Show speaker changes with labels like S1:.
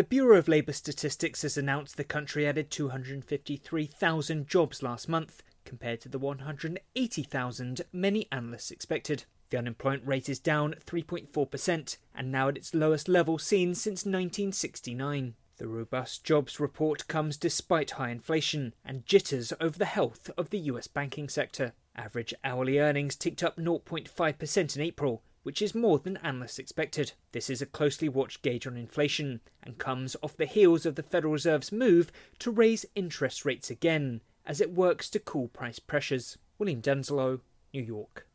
S1: The Bureau of Labour Statistics has announced the country added 253,000 jobs last month, compared to the 180,000 many analysts expected. The unemployment rate is down 3.4% and now at its lowest level seen since 1969. The robust jobs report comes despite high inflation and jitters over the health of the US banking sector. Average hourly earnings ticked up 0.5% in April, which is more than analysts expected. This is a closely watched gauge on inflation and comes off the heels of the Federal Reserve's move to raise interest rates again as it works to cool price pressures. William Denslow, New York.